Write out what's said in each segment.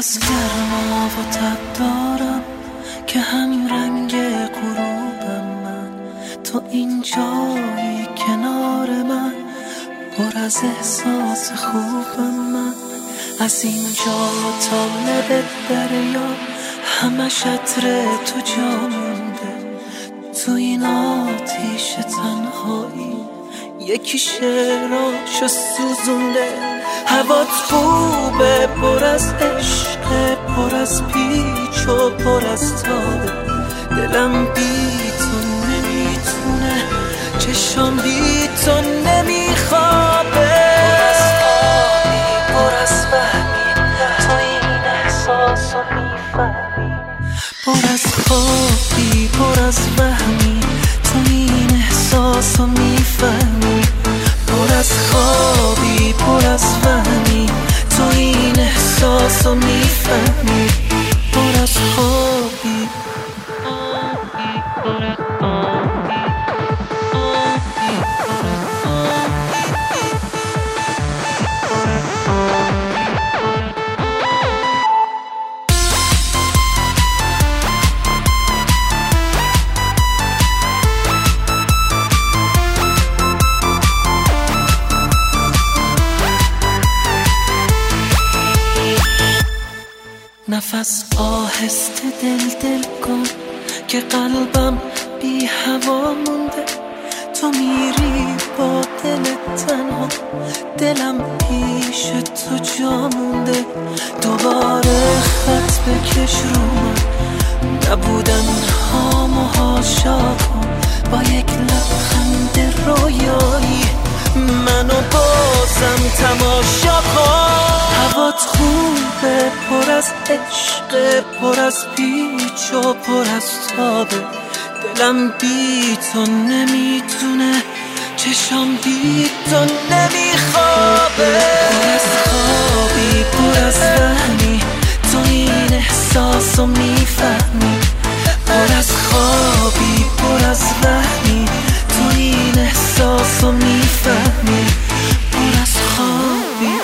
نفس گرما و تب دارم که هم رنگ غروبم من. تو اینجایی کنار من، پر از احساس خوبم من. از اینجا تا لب دریا همش عطر تو جا مونده. تو این آتیش تنهایی یکی شعراشو سوزونده. هوات خوبه، پر از عشق، پر از پیچ و پر از تابه. دلم بی تو نمیتونه، چشم بی تو نمیخوابه. پر از فهمی تو این احساسو میفهمی. پر از خوابی، پر از فهمی تو این احساسو میفهمی. پر از خوابی، پر از فهمی تو این احساسو میفهمی. پر از خوابی، نفس آهسته دل کن که قلبم بی هوا مونده. تو میری با دل تنها، دلم پیش تو جا مونده. دوباره خط بکش رو من، نبودن هامو هاشا کن. با یک لبخند رویایی منو بازم تماشا کن. هوات خوبه، پر از عشق، پر از پیچ و پر از تابه. دلم بی تو نمیتونه، چشم بی تو نمیخوابه. پر از خوابی، پر از فهمی تو این احساسو میفهمی. پر از خوابی، پر از فهمی تو این احساسو میفهمی. پر از خوابی،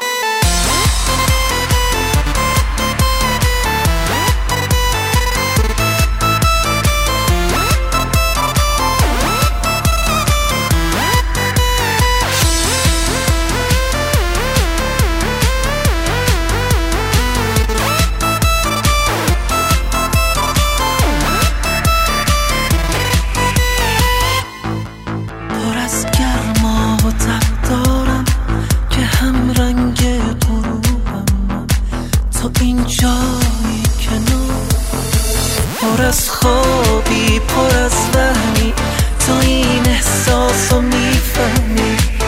اینجایی کنار. پر از خوابی، پر از وهمی تو این احساسو میفهمی.